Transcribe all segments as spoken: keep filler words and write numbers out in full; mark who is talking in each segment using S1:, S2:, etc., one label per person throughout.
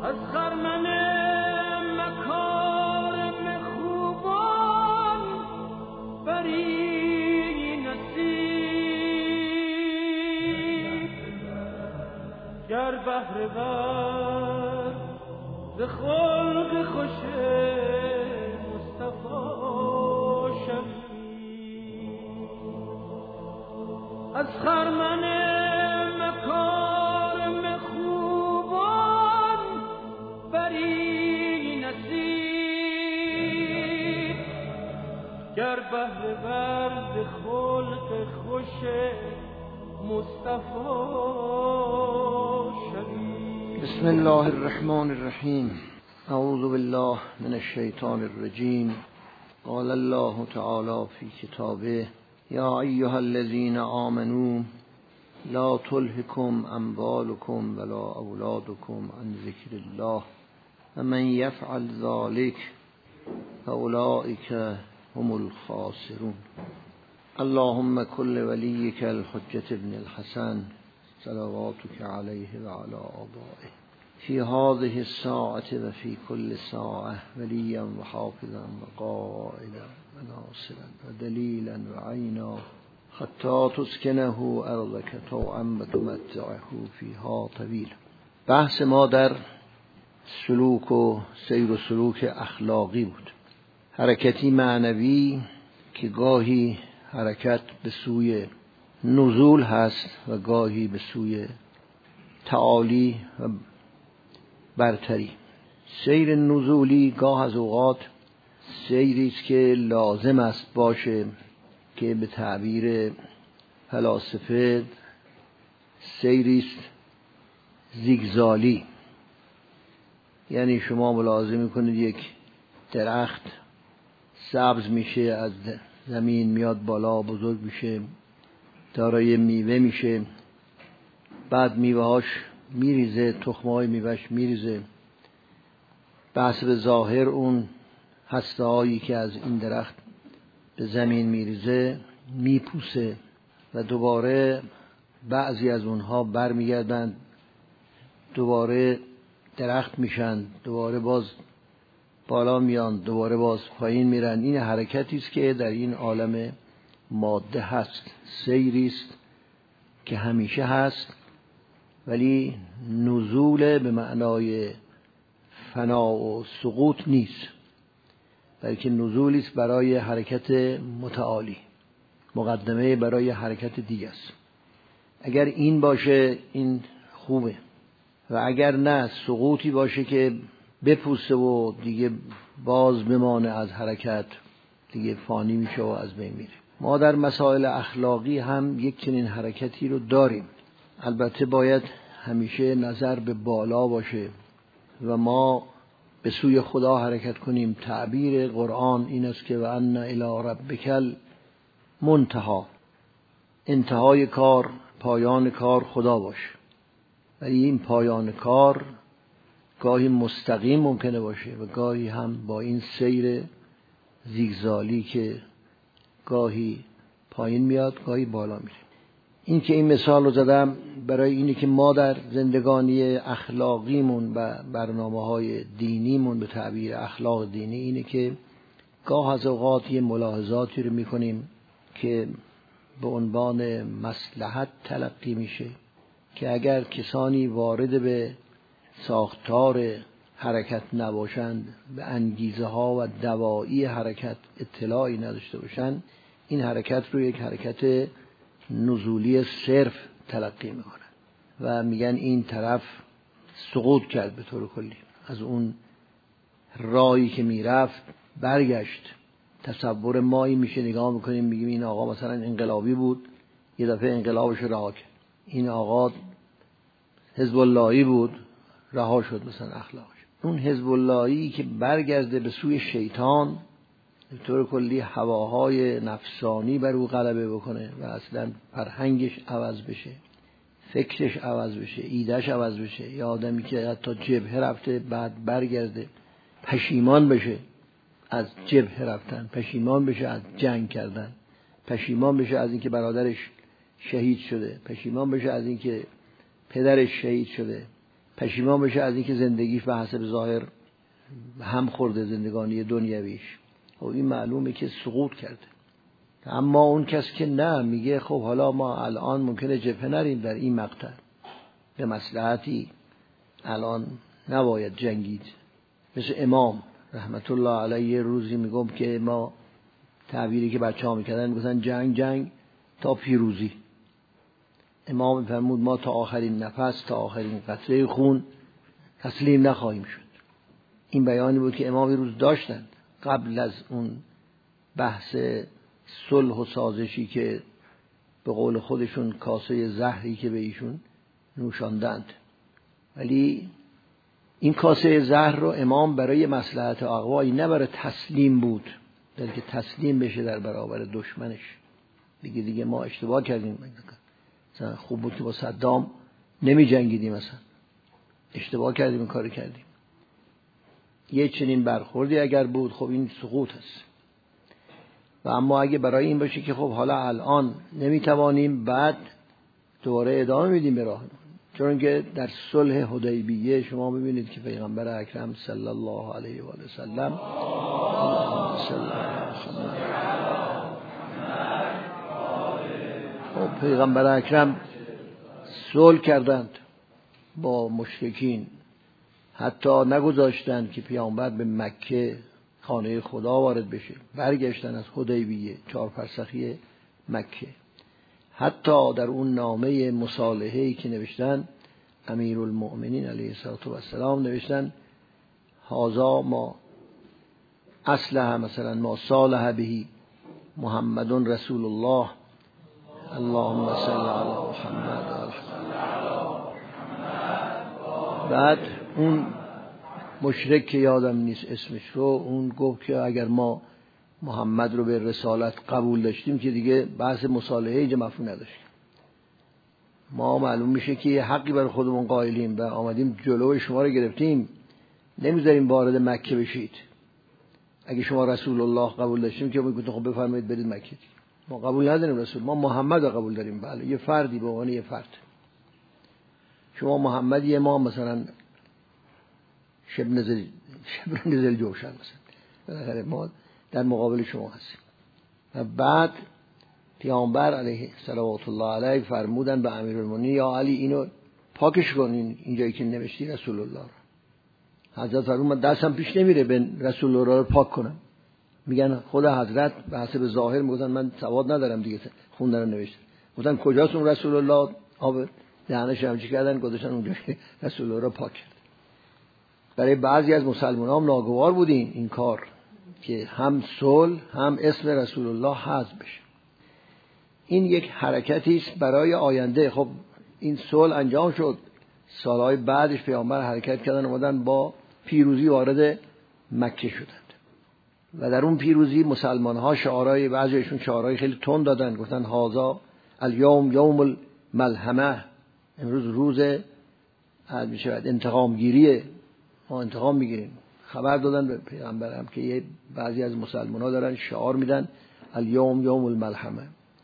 S1: از خرمن مکارم خوبان بری نصیب گر بهره ور ز خلق خوش مصطفی شوی از خرمن مکارم خوبان بری نصیب گر بهره ور ز خلق خوش مصطفی شوی.
S2: بسم الله الرحمن الرحیم. اعوذ بالله من الشیطان الرجیم. قال الله تعالی فی کتابه یا ایها الذین آمنوا لا تلهکم اموالکم ولا اولادکم عن ذکر الله ومن یفعل ذلک فاولئک هم الخاسرون. اللهم كل وليك الحجة ابن الحسن صلواتك عليه وعلى آبائه في هذه الساعة وفي كل ساعة وليا وحافظا وقائدا وناصرا ودليلا وعينا حتى تسكنه أرضك طوعا وتمتعه فيها طويلا. بحث ما در سلوک و سیر و سلوک اخلاقی بود، حرکتی معنوی که گاهی حرکت به سوی نزول هست و گاهی به سوی تعالی و برتری. سیر نزولی گاه از اوقات سیری است که لازم است باشه که به تعبیر فلاسفه سیری است زیگزالی، یعنی شما ملاحظه میکنید یک درخت سبز میشه، از زمین میاد بالا، بزرگ میشه، دارای میوه میشه، بعد میوهاش میریزه، تخمهای میوهش میریزه، به حسب ظاهر اون هسته هایی که از این درخت به زمین میریزه میپوسه و دوباره بعضی از اونها برمیگردند، دوباره درخت میشن، دوباره باز بالا میان، دوباره باز پایین میرن. این حرکتی است که در این عالم ماده هست، سیری است که همیشه هست، ولی نزول به معنای فنا و سقوط نیست، بلکه نزولی است برای حرکت متعالی، مقدمه برای حرکت دیگه است. اگر این باشه این خوبه، و اگر نه سقوطی باشه که بپوسه و دیگه باز بمانه از حرکت، دیگه فانی میشه و از بین میره. ما در مسائل اخلاقی هم یک چنین حرکتی رو داریم، البته باید همیشه نظر به بالا باشه و ما به سوی خدا حرکت کنیم. تعبیر قرآن این است که و ان الی ربک المنتهی، انتهای کار، پایان کار خدا باشه. ولی این پایان کار گاهی مستقیم ممکنه باشه و گاهی هم با این سیر زیگزالی که گاهی پایین میاد گاهی بالا میره. این که این مثال رو زدم برای اینه که ما در زندگانی اخلاقیمون و برنامه‌های دینیمون به تعبیر اخلاق دینی اینه که گاه از اوقات یه ملاحظاتی رو میکنیم که به عنوان مصلحت تلقی میشه، که اگر کسانی وارد به ساختار حرکت نباشند، به انگیزه ها و دواعی حرکت اطلاعی نداشته باشند، این حرکت رو یک حرکت نزولی صرف تلقی میکنن و میگن این طرف سقوط کرد، به طور کلی از اون راهی که میرفت برگشت. تصور ما این میشه، نگاه میکنیم میگیم این آقا مثلا انقلابی بود، یه دفعه انقلابش رها کرد. این آقا حزب اللهی بود، رها شد مثلا اخلاقش. اون حزب اللهی که برگرده به سوی شیطان، به طور کلی هواهای نفسانی بر او غلبه بکنه و اصلا فرهنگش عوض بشه، فکرش عوض بشه، ایدهش عوض بشه. یه آدمی که حتی جبهه رفته بعد برگرده پشیمان بشه از جبهه رفتن، پشیمان بشه از جنگ کردن، پشیمان بشه از اینکه برادرش شهید شده، پشیمان بشه از اینکه پدرش شهید شده. پشیمان بشه از اینکه زندگیش به حسب ظاهر هم خورده زندگانی دنیویش. خب این معلومه که سقوط کرده. اما اون کس که نه، میگه خب حالا ما الان ممکنه جبهه نریم در این مقطع، به مصلحتی الان نباید جنگید. مثل امام رحمت الله علیه روزی میگم که ما تعبیری که بچه ها میکردن میگفتن جنگ جنگ تا پیروزی. امام فرمود ما تا آخرین نفس، تا آخرین قطره خون تسلیم نخواهیم شد. این بیانی بود که امام روز داشتند قبل از اون بحث صلح و سازشی که به قول خودشون کاسه زهری که به ایشون نوشاندند. ولی این کاسه زهر رو امام برای مصلحت اقوایی نه برای تسلیم بود، بلکه تسلیم بشه در برابر دشمنش. دیگه دیگه ما اشتباه کردیم، مثلا خوب بود که با صدام نمی جنگیدیم، مثلا اشتباه کردیم این کار کردیم. یه چنین برخوردی اگر بود خب این سقوط است. و اما اگه برای این باشه که خب حالا الان نمیتوانیم، بعد دوباره ادامه میدیم به راهمون. چون که در صلح حدیبیه شما ببینید که پیغمبر اکرم صلی الله علیه و آله سلم خب پیغمبر اکرم صلح کردند با مشرکین، حتی نگذاشتند که پیامبر به مکه خانه خدا وارد بشه. برگشتن از حدیبیه، چهار فرسخی مکه. حتی در اون نامه مصالحه‌ای که نوشتن امیرالمؤمنین علیه السلام نوشتن هذا ما اصلح مثلا ما صالح بهی محمد رسول الله اللهم صل علی محمد. بعد اون مشرک که یادم نیست اسمش رو، اون گفت که اگر ما محمد رو به رسالت قبول داشتیم که دیگه بحث مصالحه اینجا مفهوم نداشت. ما معلوم میشه که یه حقی برای خودمون قائلیم و آمدیم جلوی شما رو گرفتیم، نمیذاریم وارد مکه بشید. اگه شما رسول الله قبول داشتیم که میگفتن خب بفرمایید برید مکه. ما قبول نداریم رسول، ما محمد رو قبول داریم. بله یه فردی به عنوان یه فرد. شما محمدی، ما مثلا شب نزل شب نزل جوشن مثلا، ما در مقابل شما هستیم. و بعد پیامبر علیه صلوات الله علیه فرمودن به امیرالمومنین یا علی اینو پاکش کنین، اینجایی که نوشتی رسول الله رو. حضرت فرمود من دستم پیش نمیره به رسول الله رو پاک کنم. میگن خود حضرت به حسب ظاهر میگن من سواد ندارم دیگه خوندن رو نوشتن. گفتن کجاست اون رسول الله؟ آب دهنش هم چی کردن گذاشتن اونجا رسول الله رو پاک کرد. برای بعضی از مسلمانان ناگوار بود این این کار که هم صلح هم اسم رسول الله حذف بشه. این یک حرکتی است برای آینده. خب این صلح انجام شد، سالهای بعدش پیامبر حرکت کردن، اومدن با پیروزی وارد مکه شدند و در اون پیروزی مسلمان ها شعارهای، بعضیشون شعارهای خیلی تند دادن، گفتن هذا الیوم یوم الملحمه، امروز روز از میشه انتقام گیریه، ما انتقام میگیریم. خبر دادن به پیغمبرم که یه بعضی از مسلمان ها دارن شعار میدن الیوم یوم الملحمه.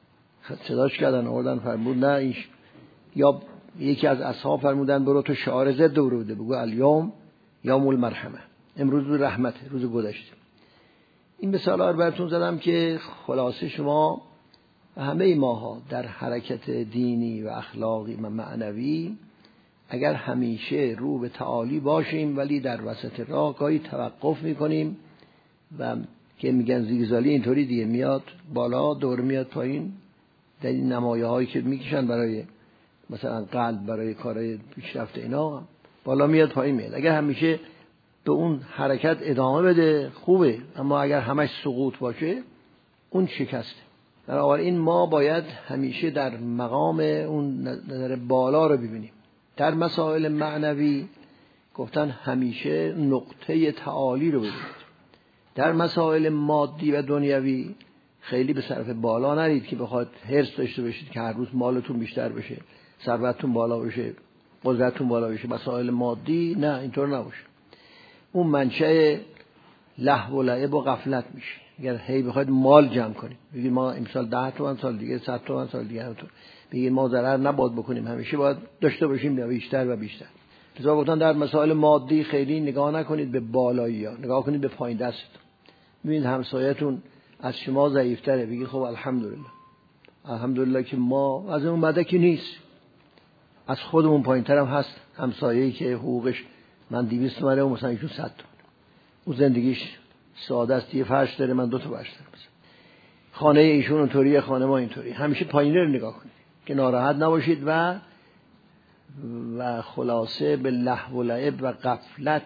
S2: صداش کردن آوردن فرمود نه این ش... یا یکی از اصحاب فرمودن برو تو شعار ضد رو بده، بگو الیوم یوم المرحمه، امروز روز رحمت، روز گذشته. این مثالا رو براتون زدم که خلاصه شما و همه ماها در حرکت دینی و اخلاقی و معنوی اگر همیشه رو به تعالی باشیم ولی در وسط راه گاهی توقف میکنیم و که میگن زیگزالی اینطوری دیگه میاد بالا دور میاد پایین، در این نمایه هایی که میکشن برای مثلا قلب برای کارهای پیشرفت اینا بالا میاد پایین میاد. اگر همیشه به اون حرکت ادامه بده خوبه، اما اگر همش سقوط باشه اون شکسته. بنابراین ما باید همیشه در مقام اون نظر بالا رو ببینیم. در مسائل معنوی گفتن همیشه نقطه تعالی رو ببینید. در مسائل مادی و دنیوی خیلی به طرف بالا نرید که بخواد حرص داشته باشید که هر روز مالتون بیشتر بشه، ثروتتون بالا بشه، قدرتتون بالا بشه. مسائل مادی نه، اینطور نباشه. اون منشأ لهو و لعب و غفلت میشه. اگر هی بخواید مال جمع کنید، بگید ما امسال ده تومن، سال دیگه صد تومن، سال دیگه همونطور، بگید ما ضرر نباید بکنیم، همیشه باید داشته باشیم بیشتر و بیشتر. لذا گفتن در مسائل مادی خیلی نگاه نکنید به بالایی ها، نگاه کنید به پایین دستتون. ببینید همسایتون از شما ضعیفتره، بگید خب الحمدلله، الحمدلله که ما از اون مدکی نیست، از خودمون پایینتر هم هست همسایه‌ای که حقوقش من دویست تومنه و مثلا ایشون صد تومن، اون زندگیش ساده است، یه فرش داره من دو تا فرش دارم، خانه ایشون اونطوریه، خانه ما اینطوری. همیشه پایینه رو نگاه کنید که ناراحت نباشید و و خلاصه به لهو و لعب و غفلت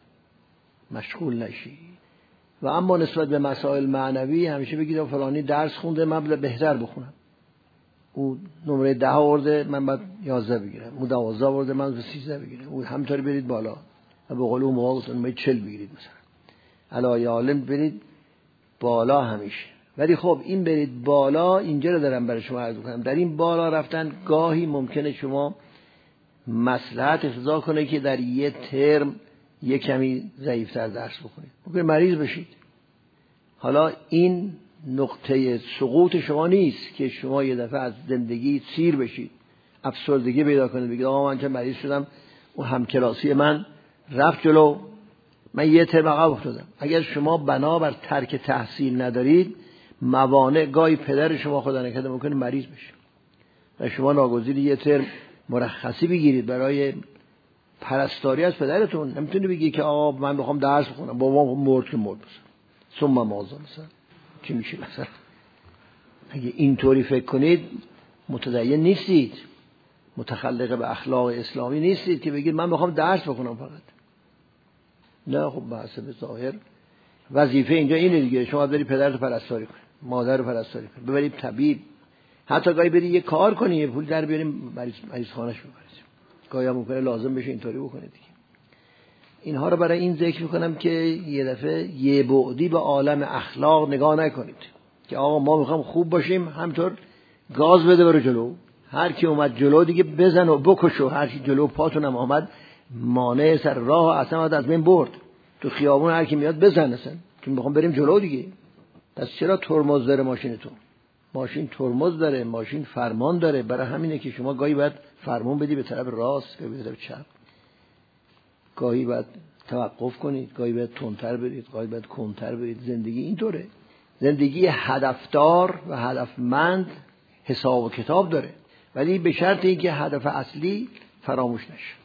S2: مشغول نشید. و اما نسبت به مسائل معنوی همیشه بگید فلانی درس خونده من بهتر بخونم، او نمره ده آورده من باید یازده بگیرم، او دوازده آورده من باید سیزده بگیرم، او همینطوری برید بالا و به قول اون موقع گفتن باید چل بگیرید مثلا، علای عالم برید بالا همیشه. ولی خب این برید بالا اینجا رو دارم برای شما عرض کنم، در این بالا رفتن گاهی ممکنه شما مصلحت اقتضا کنه که در یه ترم یه کمی ضعیفتر درس بکنید، ممکنه مریض بشید. حالا این نقطه سقوط شما نیست که شما یه دفعه از زندگی سیر بشید، افسردگی پیدا کنید، بگید آقا من که مریض شدم اون همکلاسی من رفت جلو، من یه ترم عقب افتادم. اگر شما بنابر ترک تحصیل ندارید، موانع گاهی پدر شما خدا نکرده ممکنه مریض بشه و شما ناگزیر یه ترم مرخصی بگیرید برای پرستاری از پدرتون. نمیتونی بگی که آقا من میخوام درس بخونم، بابا مرد که مرد مثلا ثم ماذا مثلا چی میشه مثلا. اگه اینطوری فکر کنید متدین نیستید، متخلق به اخلاق اسلامی نیستید که بگید من میخوام درس بخونم فقط. نه خب بحث به ظاهر وظیفه اینجا اینه دیگه، شما برید پدرتو پرستاری کنید، مادر رو پرستاری کنید، ببرید طبیب، حتی گاهی برید یه کار کنید، یه پول در بیاریم مریض مریض خانه‌اش ببرید، گاهی هم ممکنه لازم بشه اینطوری بکنید دیگه. اینها رو برای این ذکر میکنم که یه دفعه یه بعدی به عالم اخلاق نگاه نکنید که آقا ما میخوام خوب باشیم همینطور گاز بده برو جلو، هر کی اومد جلو دیگه بزن و بکشو، هر کی جلو پاتونم آمد مانع سر راه اصلا از بین برد، تو خیابون هر کی میاد بزن اصلا، چون میخوام بریم جلو دیگه. پس چرا ترمز داره ماشینتون؟ ماشین ترمز داره، ماشین فرمان داره، برای همینه که شما گاهی باید فرمان بدی به طرف راست، گاهی به طرف چپ، گاهی باید توقف کنید، گاهی باید تندتر برید، گاهی باید کندتر برید. زندگی اینطوره، زندگی هدفدار و هدفمند حساب و کتاب داره، ولی به شرط اینکه هدف اصلی فراموش نشه.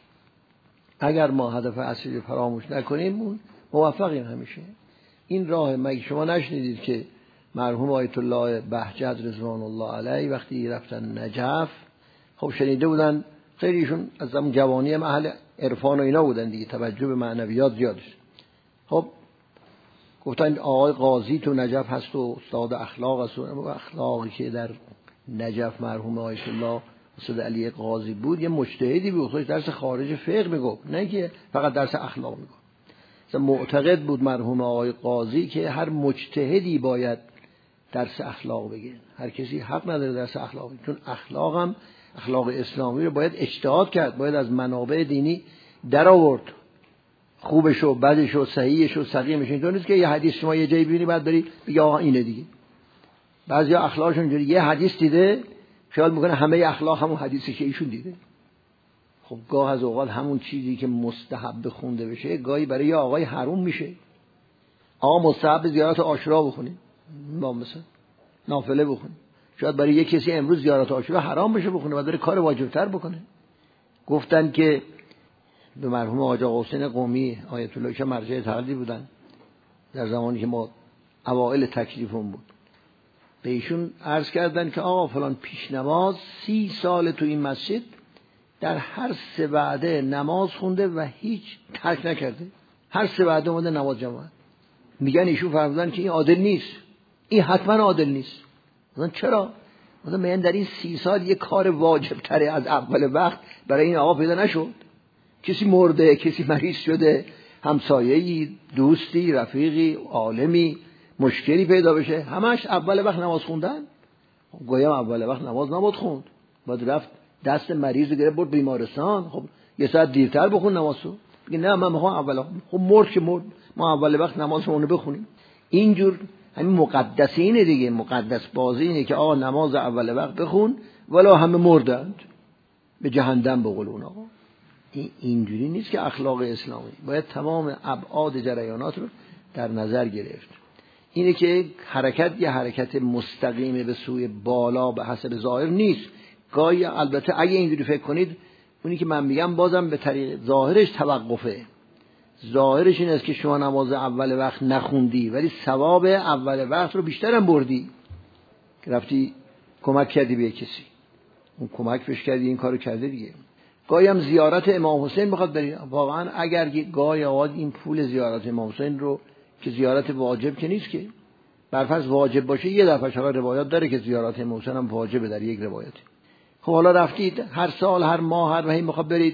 S2: اگر ما هدف اصلی فراموش نکنیم موفقیم همیشه. این راه مگه شما نشنیدید که مرحوم آیت الله بهجت رضوان الله علیه وقتی رفتن نجف، خب شنیده بودن خیلیشون از زمان جوانی هم اهل عرفان و اینا بودن دیگه، توجه به معنویات زیادش. خب گفتن آقای قاضی تو نجف هست و استاد اخلاق هست، و اخلاقی که در نجف مرحوم آیت الله استاد علی قاضی بود یه مجتهدی بود، خودش درس خارج فقه میگفت، نه که فقط درس اخلاق میگفت. مثلا معتقد بود مرحوم آقای قاضی که هر مجتهدی باید درس اخلاق بگه، هر کسی حق نداره درس اخلاق بگه، چون اخلاق هم اخلاق اسلامی رو باید اجتهاد کرد، باید از منابع دینی در آورد، خوبش و بدش و صحیحش و سقیمش. اینطور نیست که یه حدیث شما یه جایی ببینی بعد بری بگی آقا اینه دیگه. بعضیا اخلاقشون اینجوری، یه حدیث دیده خیال میکنه همه اخلاق همون حدیثی که ایشون دیده. خب گاه از اوقات همون چیزی که مستحب خونده بشه گاهی برای یه آقای حروم میشه. آقا مستحب زیارت عاشورا بخونید، ما مثلا نافله بخونید، شاید برای یه کسی امروز زیارت عاشورا حرام بشه بخونه و داره کار واجبتر بکنه. گفتن که به مرحوم آقا حسین قمی آیت الله که مرجع تقلید بودن در زمانی که ما اوائل تکلیفون بود، به ایشون عرض کردن که آقا فلان پیش نماز سی سال تو این مسجد در هر سه وعده نماز خونده و هیچ ترک نکرده، هر سه وعده اومده نماز جماعت. میگن ایشون فرمودن که این عادل نیست، این حتما عادل نیست. مثلا چرا؟ مثلا میگن در این سی سال یه کار واجب تره از اول وقت برای این آقا پیدا نشد. کسی مرده، کسی مریض شده، همسایه‌ای، دوستی، رفیقی، عالمی مشکلی پیدا بشه، همش اول وقت نماز خوندن. گویا اول وقت نماز نباید خوند، باید رفت دست مریض رو گرفت برد بیمارستان. خب یه ساعت دیرتر بخون نمازو. میگه نه من میخوام اول وقت. خب مرد که مرد، ما اول وقت نمازمون رو بخونیم. اینجور همین مقدسینه دیگه، مقدس بازی اینه که آقا نماز اول وقت بخون ولی همه مردند به جهنم به قول اون آقا. اینجوری نیست که اخلاق اسلامی. باید تمام ابعاد جریانات رو در نظر گرفت. اینه که حرکت یه حرکت مستقیم به سوی بالا به حسب ظاهر نیست. گاهی البته اگه اینجوری فکر کنید، اونی که من میگم بازم به طریق ظاهرش توقفه. ظاهرش این است که شما نماز اول وقت نخوندی ولی ثواب اول وقت رو بیشترم بردی، که رفتی کمک کردی به کسی، اون کمک پیش کردی، این کارو کرده دیگه. گاهی هم زیارت امام حسین میخواد بری. واقعا اگر گاهی اوقات این پول زیارت امام حسین رو که زیارت واجب که نیست که، برفرض واجب باشه یه دفعه شما روایت داره که زیارت امام حسین هم واجبه در یک روایت. خب حالا رفتید هر سال هر ماه هر ماهی میخواد برید.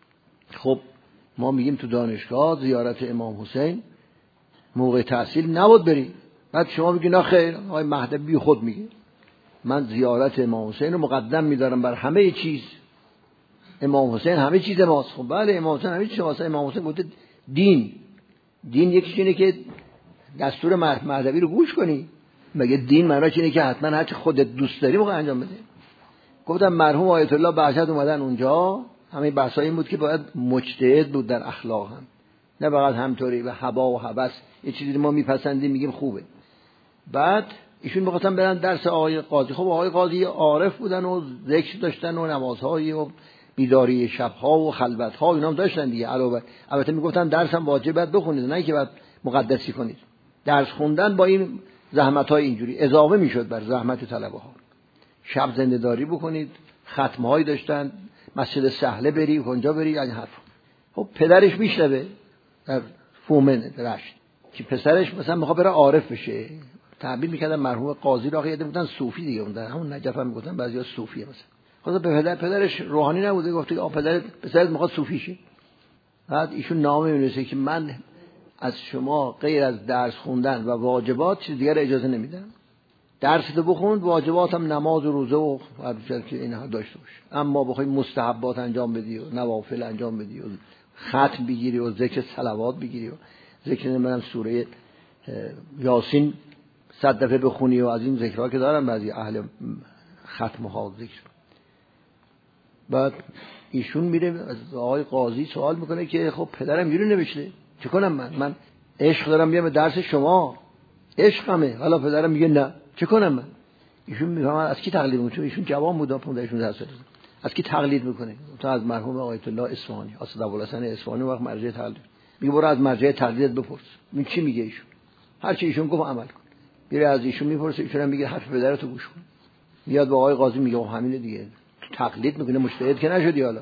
S2: خب ما میگیم تو دانشگاه زیارت امام حسین موقع تحصیل نبود بری. بعد شما میگی نه خیر، آقای مهدوی خود میگه من زیارت امام حسین رو مقدم میدارم بر همه چیز. امام حسین همه چیز ماست. خب بله امام حسین همه چیز ماست. امام حسین گفته دین دین یکیش اینه که دستور مهدوی رو گوش کنی. مگه دین معناش اینه که حتما هر چی خودت دوست داری موقع انجام بده؟ گفتم مرحوم آیت الله بهجت اومدن اونجا، همه بحثای این بود که باید مجتهد بود در اخلاق هم، نه فقط همطوری به هوا و هوس یه چیزی ما میپسندیم میگیم خوبه. بعد ایشون می‌خواستن برن درس آقای قاضی. خب آقای قاضی عارف بودن و ذکر داشتن و نمازهای و بیداری شب‌ها و خلوت‌ها اینا هم داشتن دیگه. علاوه البته میگفتن درس هم واجب باید بخونید، نه که باید مقدسی کنید. درس خوندن با این زحمت‌های اینجوری اضافه میشد بر زحمت طلبه‌ها. شب زنده‌داری بکنید، ختم‌هایی داشتن، مسجد سهله بری، اونجا بری، این حرف. خب پدرش میشنوه در فومن رشت که پسرش مثلا میخواد بره عارف بشه. تعبیر میکردن مرحوم قاضی را یه بودن صوفی دیگه، اون همون نجف هم میگفتن بعضیا صوفیه. مثلا خود به پدر پدرش روحانی نبوده، گفته آ پدر پسرت میخواد صوفی شه. بعد ایشون نامه می‌نویسه که من از شما غیر از درس خوندن و واجبات چیز دیگر اجازه نمیدم. درس رو بخوند، واجباتم نماز و روزه و هر که اینها داشته باش، اما بخوای مستحبات انجام بدی و نوافل انجام بدی و ختم بگیری و ذکر صلوات بگیری و ذکر نمیدونم سوره یاسین صد دفعه بخونی و از این ذکرها که دارن بعضی اهل ختم ها ذکر. بعد ایشون میره از آقای قاضی سوال میکنه که خب پدرم اینجوری نوشته چه کنم؟ من من عشق دارم بیام درس شما، عشقمه. حالا پدرم میگه نه، چه کنم من؟ ایشون میگه از کی تقلید میکنه؟ چون ایشون جوان بود، پانزده شانزده سال. از کی تقلید میکنه؟ تو از مرحوم آیت الله اصفهانی، اسدالله اصفهانی وقت مرجع تقلید. میگه برو از مرجع تقلیدت بپرس. این چی میگه ایشون؟ هر چی ایشون گفت عمل کن. میره از ایشون میپرسه، ایشون هم میگه حرف پدرتو گوش کن. میاد با آقای قاضی میگه همینه دیگه، تقلید میکنه، مجتهد که نشدی. حالا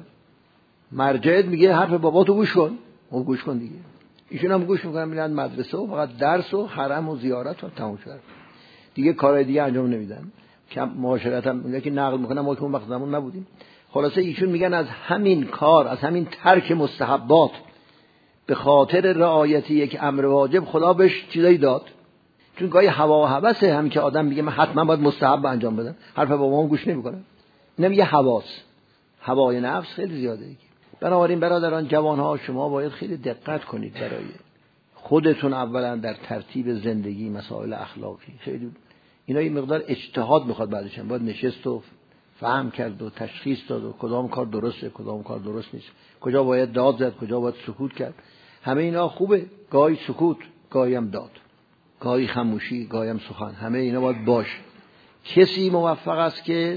S2: مرجعت میگه حرف باباتو گوش کن، او گوش کن دیگه. ایشون هم گوش میکنن، میرن مدرسه و فقط درس و حرم و زیارت و تموم شد دیگه. کارهای دیگه انجام نمیدن. که معاشرت هم میگه که نقل میکنن، ما که اون وقت زمان نبودیم. خلاصه ایشون میگن از همین کار، از همین ترک مستحبات به خاطر رعایت یک امر واجب خدا بهش چیزایی داد. چون گاهی هوا و هوسه هم که آدم میگه من حتما باید مستحب انجام بدم، حرف بابام گوش نمیکنه. اینم یه حواس، هوای نفس خیلی زیاده دیگه. بنابراین برادران جوانها، شما باید خیلی دقت کنید برای خودتون اولا در ترتیب زندگی، مسائل اخلاقی. خیلی اینا یه مقدار اجتهاد میخواد، بعدش هم باید نشست و فهم کرد و تشخیص داد و کدام کار درسته کدام کار درست نیست، کجا باید داد زد کجا باید سکوت کرد. همه اینا خوبه، گاهی سکوت، گاهی هم داد، گاهی خاموشی، گاهی هم سخن، همه اینا باید باشه. کسی موفق است که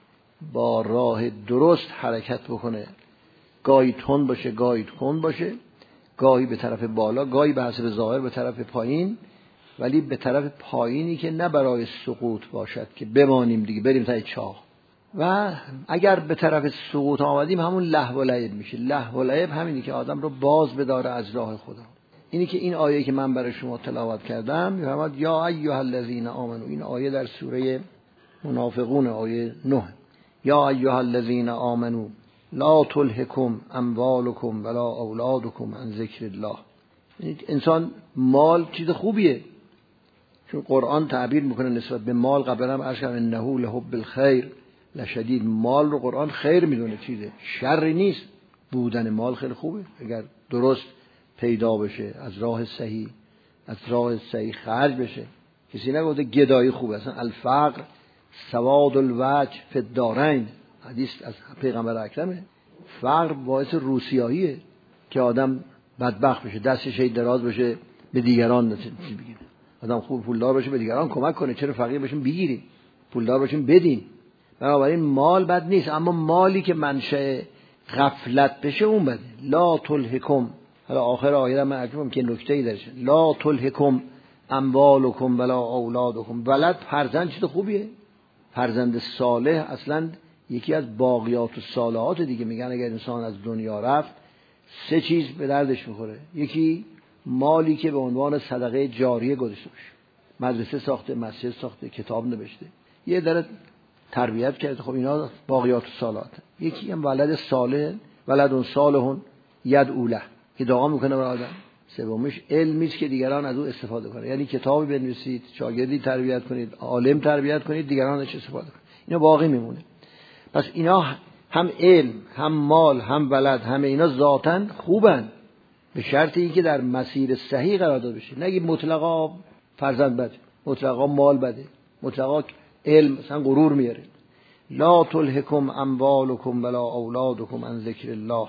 S2: با راه درست حرکت بکنه، گاهی تند باشه گاهی تند باشه، گاهی به طرف بالا گاهی به حسب ظاهر به طرف پایین، ولی به طرف پایینی که نه برای سقوط باشد که بمانیم دیگه بریم تا چاه. و اگر به طرف سقوط آمدیم همون لهو و لعب میشه. لهو و لعب همینی که آدم رو باز بداره از راه خدا. اینی که این آیه که من برای شما تلاوت کردم میفرماد یا ایها الذین آمنو، این آیه در سوره منافقون آیه نه، یا ایها الذین آمنو لا تلهکم اموالکم ولا اولادکم عن ذکر الله. انسان مال چیز خوبیه، چون قرآن تعبیر میکنه نسبت به مال، قبلا هم عرض کردم انه لحب الخیر لشدید. مال رو قرآن خیر میدونه، چیزه شری نیست. بودن مال خیلی خوبه اگر درست پیدا بشه، از راه صحیح از راه صحیح خرج بشه. کسی نگفته گدایی خوبه، اصلا الفقر سواد الوجه فی الدارین، حدیث از پیغمبر اکرمه. فقر باعث روسیاییه که آدم بدبخت بشه، دستش هی دراز بشه به دیگران نتیجه بگیره. آدم خوب پولدار باشه به دیگران کمک کنه، چرا فقیر باشیم بگیریم، پولدار باشیم بدیم. بنابراین مال بد نیست، اما مالی که منشأ غفلت بشه اون بده. لا تلهکم، حالا آخر آیه من عجبم که نکته‌ای درش، لا تلهکم اموالکم ولا اولادکم. ولد فرزند چیز خوبیه، فرزند صالح اصلا یکی از باقیات الصالحات دیگه. میگن اگر انسان از دنیا رفت سه چیز به دردش میخوره. یکی مالی که به عنوان صدقه جاریه گذاشته باشه، مدرسه ساخته، مسجد ساخته، کتاب نوشته، یه در تربیت کرده، خب اینا باقیات الصالحات. یکی هم ولد صالح، ولد صالح یدعو له، که دعا میکنه برای آدم. سومش علمی است که دیگران از او استفاده کنه، یعنی کتابی بنویسید، شاگردی تربیت کنید، عالم تربیت کنید، دیگران ازش استفاده کنند. اینا باقی میمونه. پس اینا هم علم، هم مال، هم ولد، همه اینا ذاتاً خوبن، به شرطی اینکه در مسیر صحیح قرار داده بشه. نگی مطلقاً فرزند بده، مطلقاً مال بده، مطلقاً علم مثلا غرور میاره. لا تلهکم اموالکم ولا اولادکم عن ذکر الله،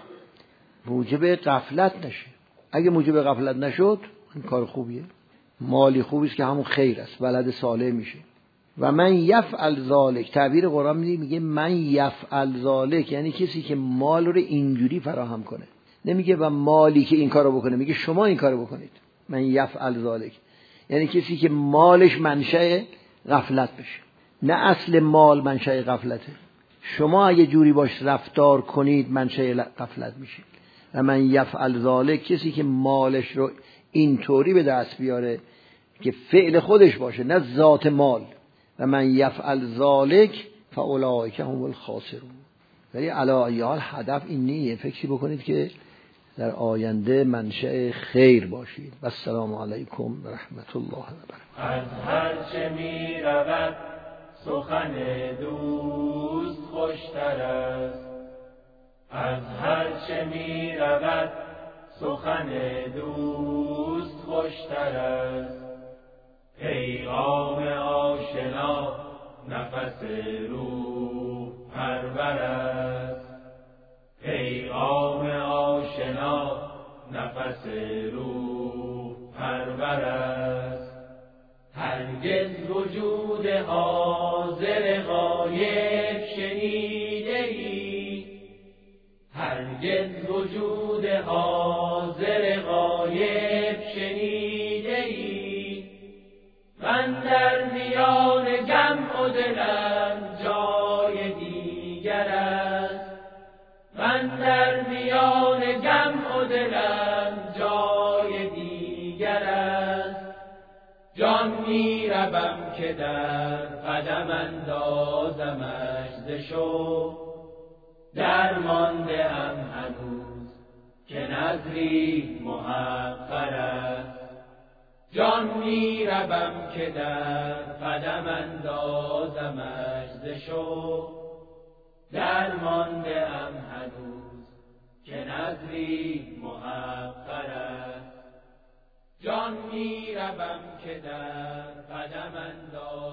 S2: موجب غفلت نشه. اگه موجب غفلت نشد این کار خوبیه، مالی خوبی است که همون خیر است، ولد صالح میشه. و من یفعل ذالک، تعبیر قرآن میگه من یفعل ذالک، یعنی کسی که مال رو اینجوری فراهم کنه. نمیگه و مالی که این کارو بکنه، میگه شما این کارو بکنید. من یفعل ذالک یعنی کسی که مالش منشأ غفلت بشه. نه اصل مال منشأ غفلته، شما اگه جوری باش رفتار کنید منشأ غفلت میشه. و من یفعل ذالک، کسی که مالش رو اینطوری به دست بیاره که فعل خودش باشه نه ذات مال. و من یفعل ذالک فاولئک هم الخاسرون. ولی علی ای حال هدف این نیه، فکری بکنید که در آینده منشأ خیر باشید. و السلام علیکم و رحمت الله و برکاته.
S1: از هر چه می رود سخن دوست خوشتر است، از هر چه می رود سخن دوست خوشتر است. پیغام آشنا نفس روح پرور است، پیغام آشنا نفس روح پرور است. هرگز وجود حاضر غایب شنیده ای، هرگز وجود حاضر غایب شنیده ای. من در میان غم و دلم جای دیگر است، من در میان غم و دلم جای دیگر است. جان می روم که در قدم اندازمش ز شوق، درمانده ام هنوز که نظری محقر است. جان می روم که در قدم اندازمش ز شوق، درمانده ام هنوز که نظری محقر است. جان می روم که در قدم اندازمش